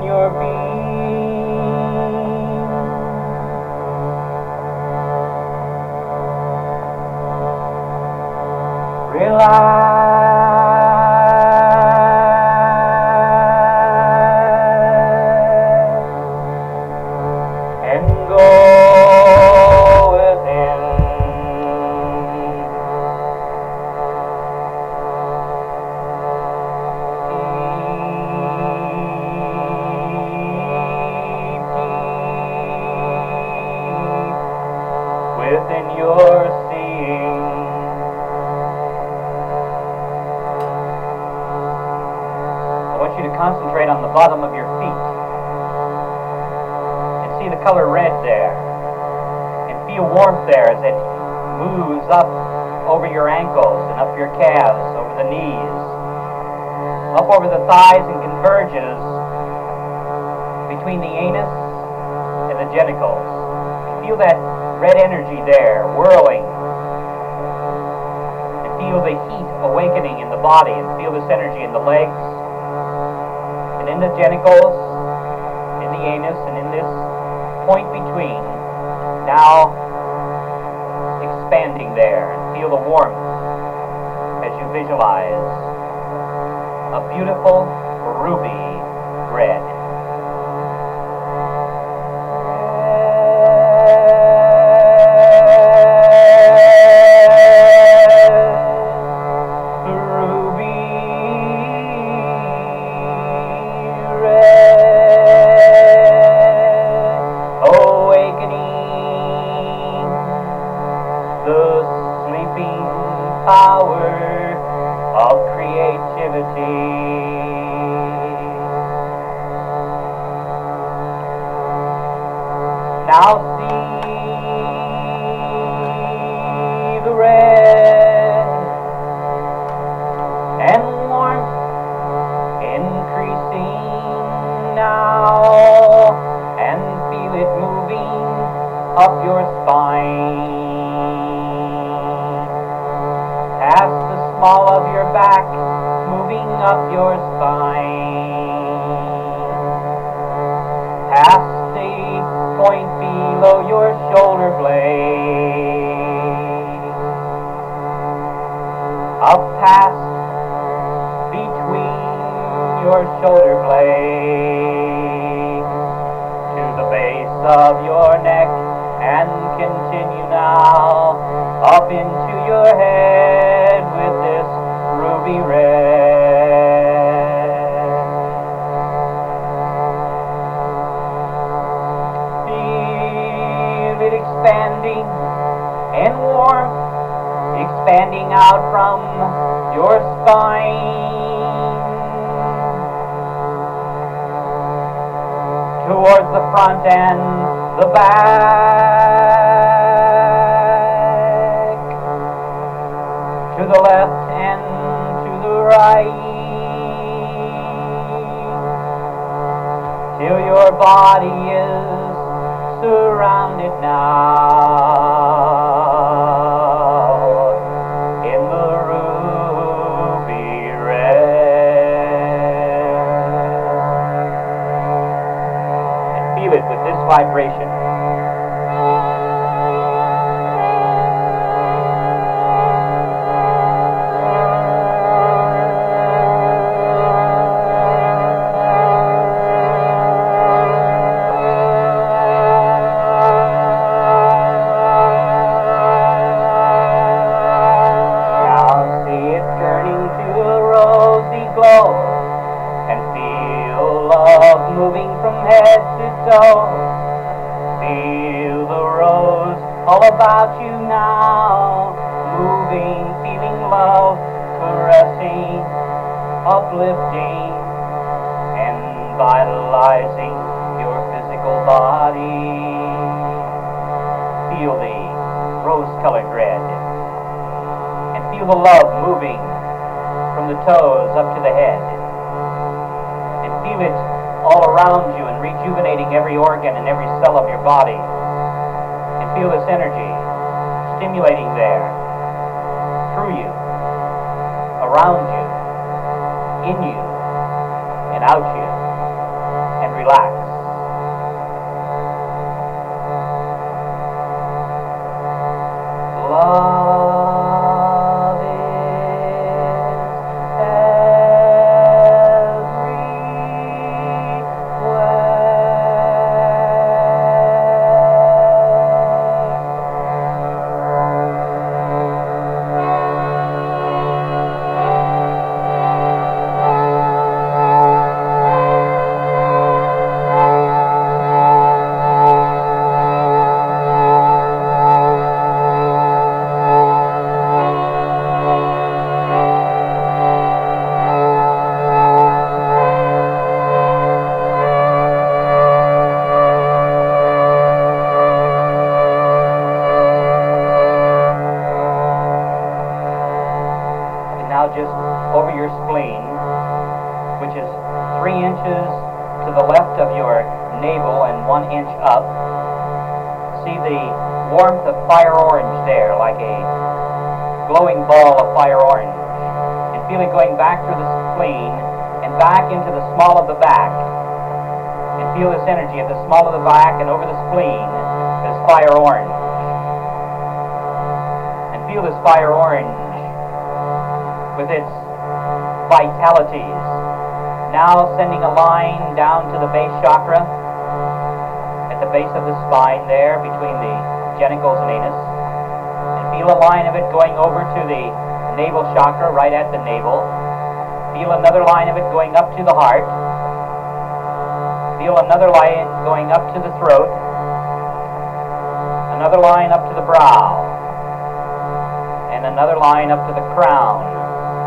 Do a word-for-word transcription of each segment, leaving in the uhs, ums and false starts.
your being. Relax and go within. Within your seeing, I want you to concentrate on the bottom of your feet and see the color red there, and feel warmth there as it moves up over your ankles and up your calves, over the knees, up over the thighs, and converges between the anus and the genitals. You feel that red energy there, whirling. And feel the heat awakening in the body, and feel this energy in the legs, and in the genitals, in the anus, and in this point between. Now expanding there, and feel the warmth as you visualize a beautiful ruby red. Power of creativity. Now see the red and warmth increasing now, and feel it moving up your spine, past the small of your back, moving up your spine, past the point below your shoulder blade, up past between your shoulder blades, to the base of your neck, and continue now up into your head with this ruby red. Feel it expanding and warmth, expanding out from your spine towards the front and the back, to the left and to the right, till your body is surrounded now in the ruby red. And feel it with this vibration. Moving from head to toe, feel the rose all about you now, moving, feeling love, caressing, uplifting, and vitalizing your physical body. Feel the rose-colored red, and feel the love moving from the toes up to the head, and feel it all around you and rejuvenating every organ and every cell of your body. And feel this energy stimulating there, through you, around you, in you, and out you, and relax. Love is just over your spleen, which is three inches to the left of your navel and one inch up. See the warmth of fire orange there, like a glowing ball of fire orange. And feel it going back through the spleen and back into the small of the back. And feel this energy at the small of the back and over the spleen as fire orange. And feel this fire orange with its vitalities, now sending a line down to the base chakra, at the base of the spine there, between the genitals and anus, and feel a line of it going over to the navel chakra, right at the navel. Feel another line of it going up to the heart. Feel another line going up to the throat, another line up to the brow, and another line up to the crown.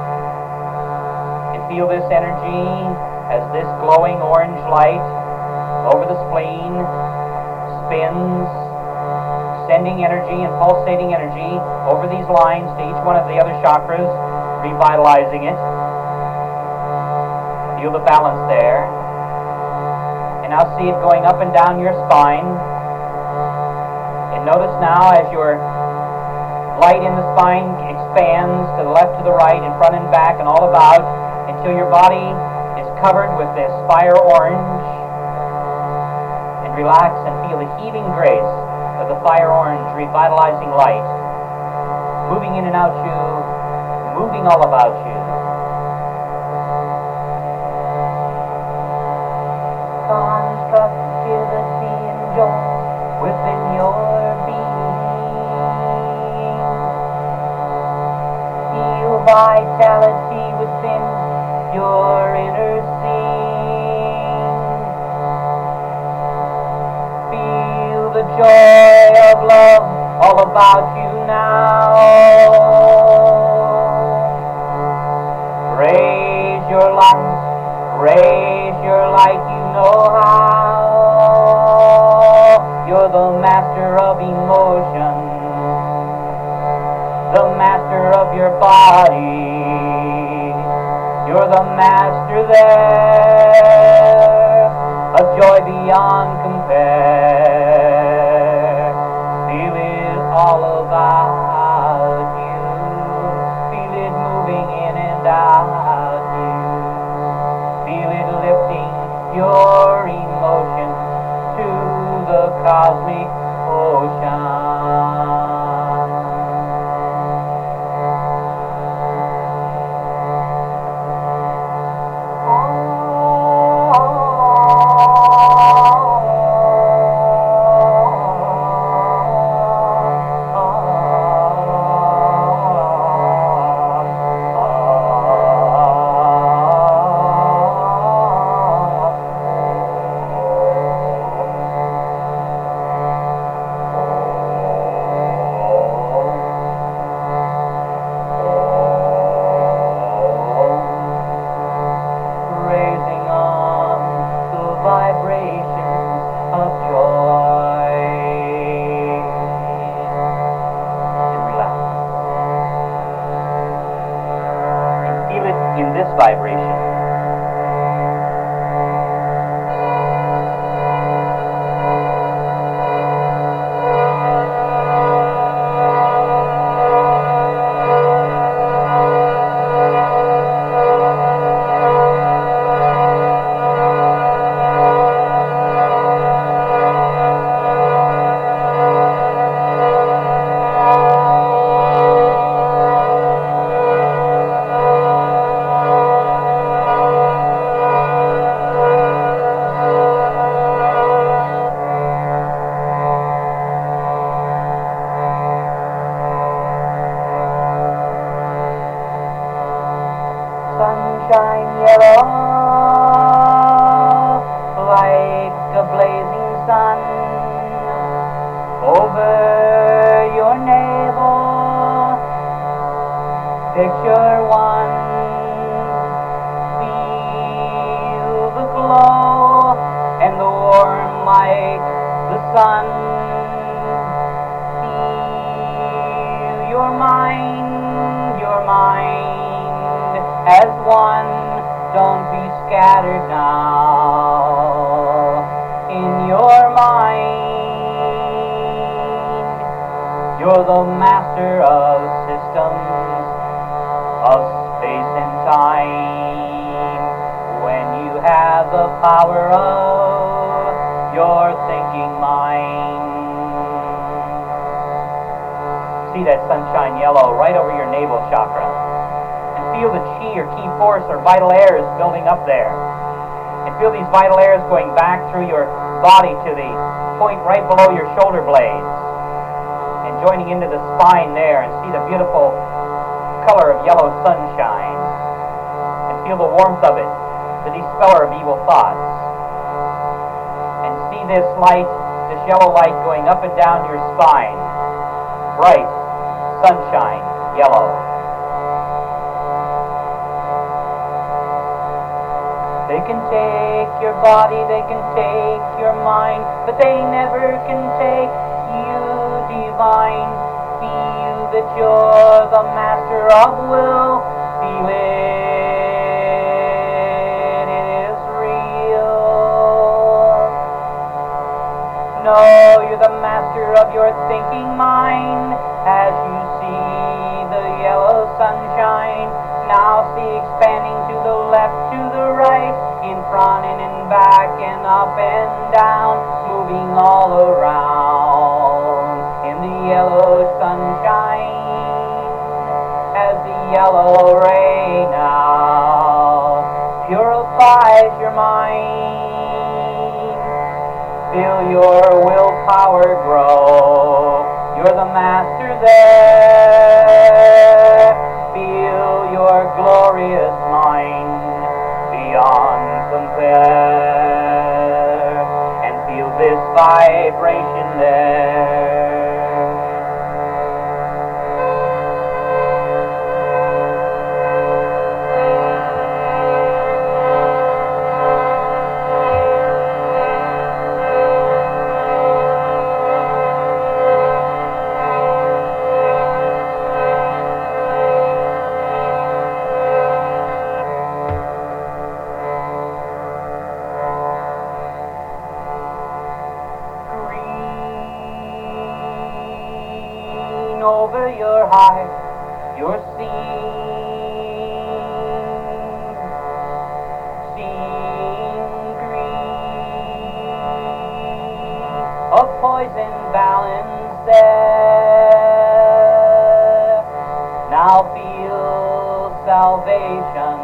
Feel this energy as this glowing orange light over the spleen spins, sending energy and pulsating energy over these lines to each one of the other chakras, revitalizing it. Feel the balance there. And now see it going up and down your spine. And notice now as your light in the spine expands to the left, to the right, in front and back, and all about, until your body is covered with this fire orange, and relax and feel the heaving grace of the fire orange revitalizing light moving in and out you, moving all about you. Constructivity and joy within your being. Feel vitality within your inner seeing. Feel the joy of love all about you now. Raise your light, raise your light, you know how. You're the master of emotion, the master of your body. You're the master there, of joy beyond compare. Feel it all about you. Feel it moving in and out you. Feel it lifting your emotion to the cosmic ocean. Vibration. a blazing sun over your navel. Picture one, feel the glow and the warm like the sun. Feel your mind, your mind as one. Don't be scattered now in your mind. You're the master of systems of space and time when you have the power of your thinking mind. See that sunshine yellow right over your navel chakra. Feel the chi or ki force or vital airs building up there. And feel these vital airs going back through your body to the point right below your shoulder blades. And joining into the spine there, and see the beautiful color of yellow sunshine. And feel the warmth of it, the dispeller of evil thoughts. And see this light, this yellow light going up and down your spine. Bright sunshine, yellow. They can take your body, they can take your mind, but they never can take you divine. Feel that you're the master of will. Feel it, it is real. Know you're the master of your thinking mind as you see the yellow sunshine. Now see expanding to the left, to the right, in front and in back and up and down, moving all around in the yellow sunshine as the yellow ray now purifies your mind. Feel your willpower grow. You're the master there. Feel your glorious mind beyond compare, and feel this vibration there. Over your heart, you're seeing, seeing green, a poison balance there. Now feel salvation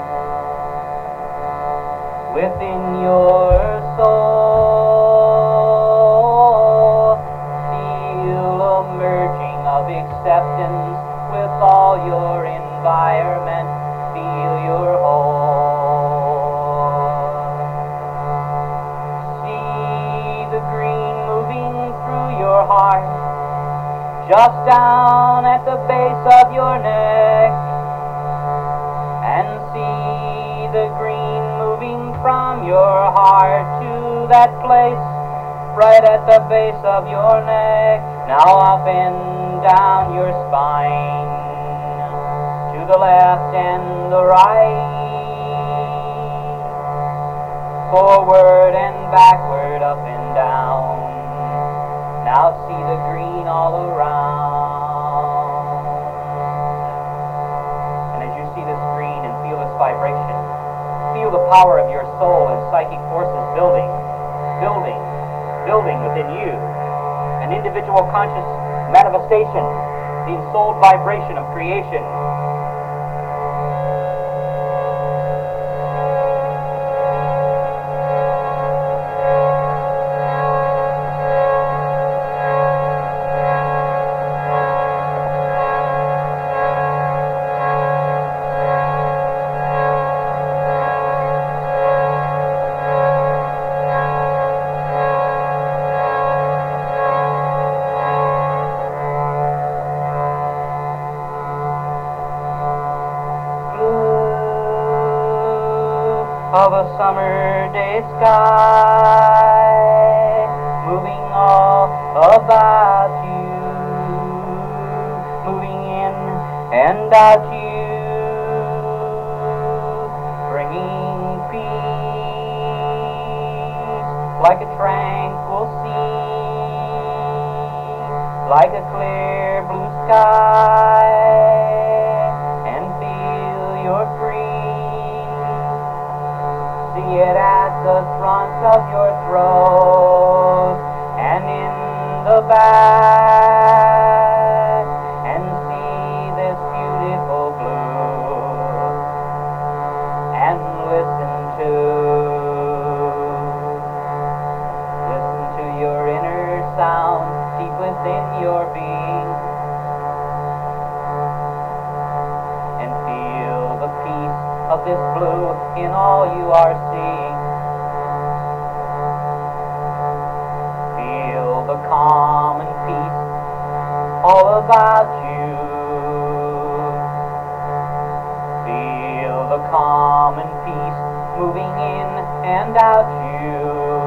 within your soul. Feel a merging of acceptance with all your environment. Feel your whole. See the green moving through your heart, just down at the base of your neck. And see the green moving from your heart to that place right at the base of your neck. Now up and down your spine, to the left and the right, forward and backward, up and down. Now see the green all around. And as you see this green and feel this vibration, feel the power of your soul and psychic forces building, building, building within you. An individual conscious manifestation, the ensouled vibration of creation. of a summer day sky, moving all about you, moving in and out you, bringing peace like a tranquil sea, like a clear blue sky, and feel you're free. See it at the front of your throat and in the back, and see this beautiful blue and listen to listen to your inner sound deep within your being, and feel the peace of this blue in all you are seeing. Feel the calm and peace all about you. Feel the calm and peace moving in and out you.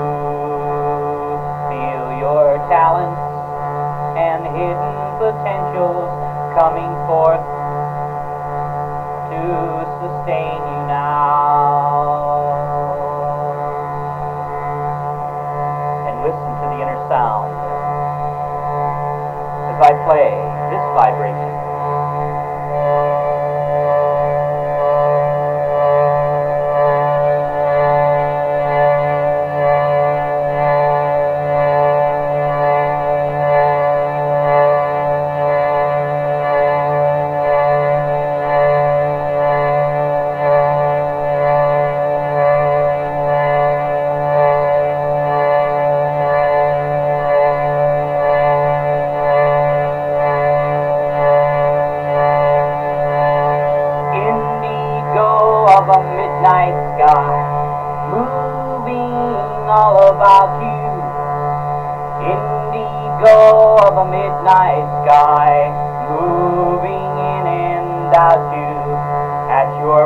Feel your talents and hidden potentials coming forth to sustain you now. And listen to the inner sound as I play this vibration. Of a midnight sky, moving all about you. Indigo of a midnight sky, moving in and out you, at your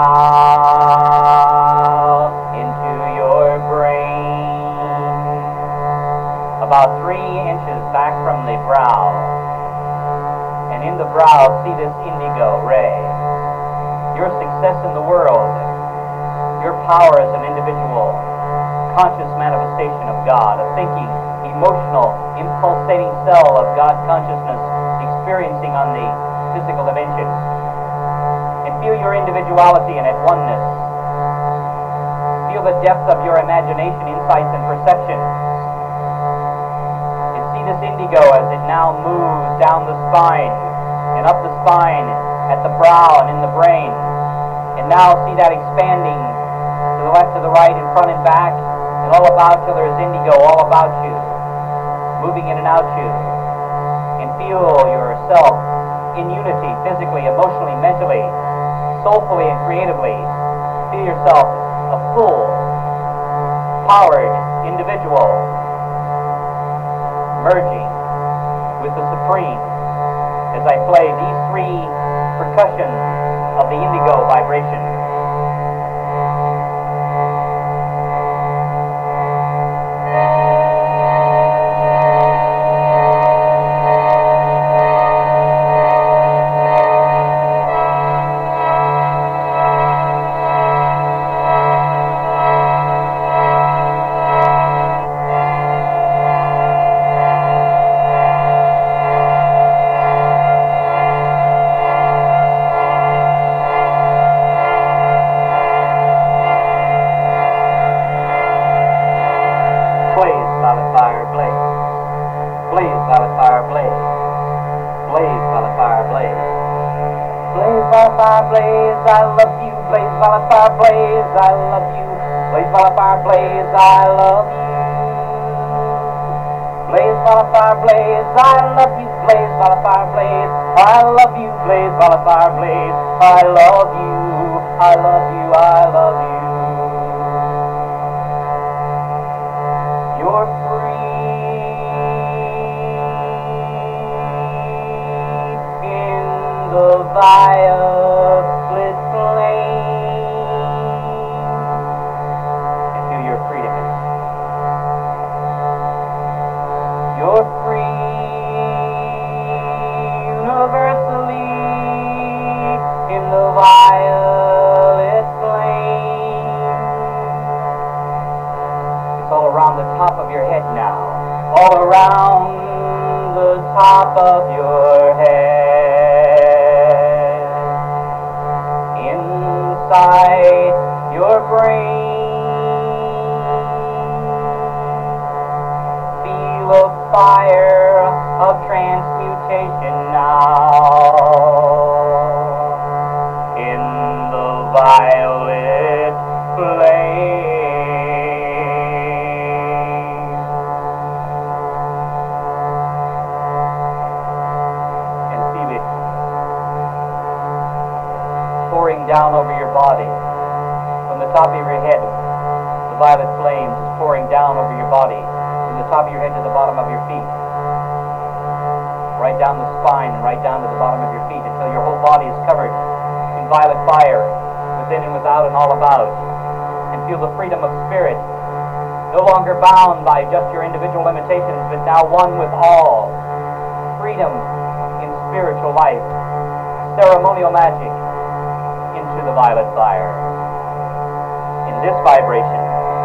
brow, into your brain. About three inches back from the brow, and in the brow see this indigo ray. Your success in the world, your power as an individual, conscious manifestation of God, a thinking, emotional, impulsating cell of God consciousness experiencing on the physical dimension. And feel your individuality and at oneness. Feel the depth of your imagination, insights, and perceptions. And see this indigo as it now moves down the spine and up the spine, at the brow and in the brain. And now see that expanding to the left, to the right, in front and back, and all about till there is indigo all about you, moving in and out you. And feel yourself in unity, physically, emotionally, mentally, soulfully, and creatively. Feel yourself a full, powered individual, merging with the Supreme as I play these three percussion of the indigo vibration. Blaze, violet fire, blaze. Blaze, violet fire, blaze. Blaze, violet fire, blaze. Blaze, violet fire, blaze, I love you. Blaze, violet fire, blaze, I love you. Blaze, violet fire, blaze, I love you. Blaze, violet fire, blaze, I love you. Blaze, violet fire, blaze, I love you. Blaze, violet fire, blaze, I love you. I love you, I love you. You're free in the violet flame. top of your head now. All around the top of your head. Inside your brain. Feel a fire of transmutation now. In the violet flame. Pouring down over your body. From the top of your head, the violet flames is pouring down over your body. From the top of your head to the bottom of your feet. Right down the spine and right down to the bottom of your feet until your whole body is covered in violet fire, within and without and all about. And feel the freedom of spirit. No longer bound by just your individual limitations, but now one with all. Freedom in spiritual life. Ceremonial magic. To the violet fire. In this vibration,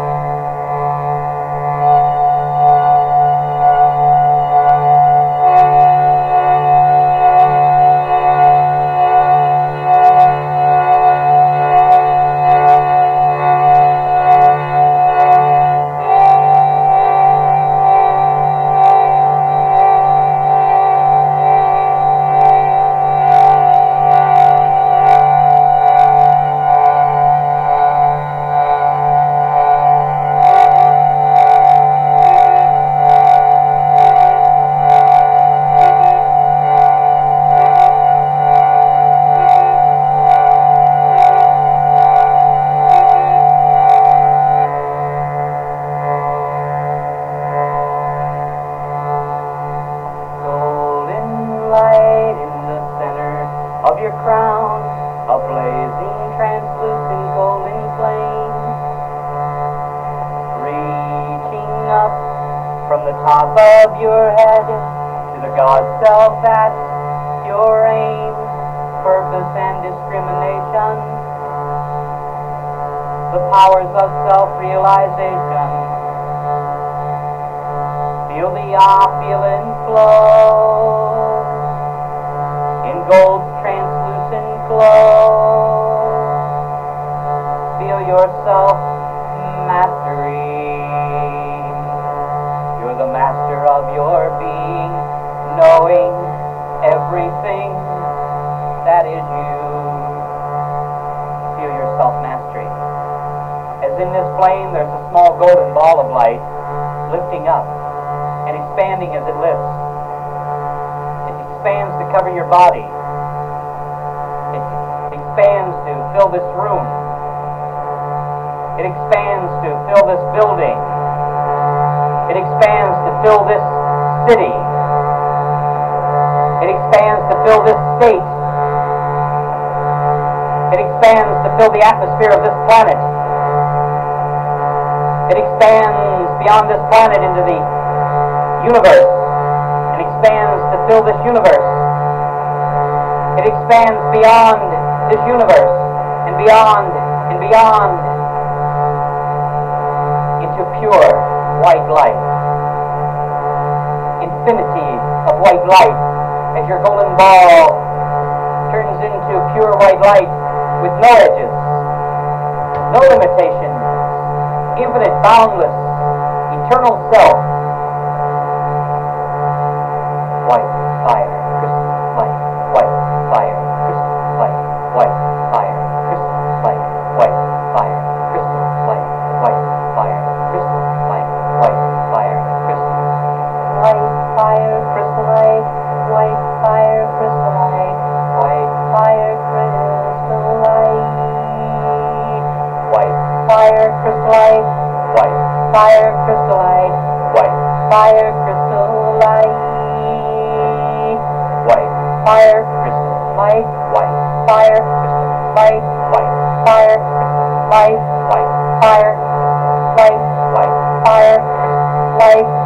of your crown, a blazing, translucent golden flame, reaching up from the top of your head to the God self. That's your aim, purpose and discrimination, the powers of self-realization. Feel the opulent flow in gold translucent glow. Feel yourself mastery. You're the master of your being, knowing everything that is you. Feel your self-mastery. As in this flame, there's a small golden ball of light lifting up and expanding as it lifts. It expands to cover your body. It expands to fill this room. It expands to fill this building. It expands to fill this city. It expands to fill this state. It expands to fill the atmosphere of this planet. It expands beyond this planet into the universe and expands to fill this universe. It expands beyond this universe and beyond and beyond into pure white light. Infinity of white light as your golden ball turns into pure white light with no edges, no limitations, infinite, boundless, eternal self. White fire, crystal light, white fire, crystal light, white fire, crystal light, white fire, crystal light, white fire, crystal light, white fire, crystal light, fire, crystal light, white fire, crystal light, white fire, crystal light, white fire, crystal light, white fire, crystal light, white fire, crystal light. Fire, crystal, light, white, fire, crystal, light, white, fire, crystal, light, white, fire, light, white, fire, crystal, light.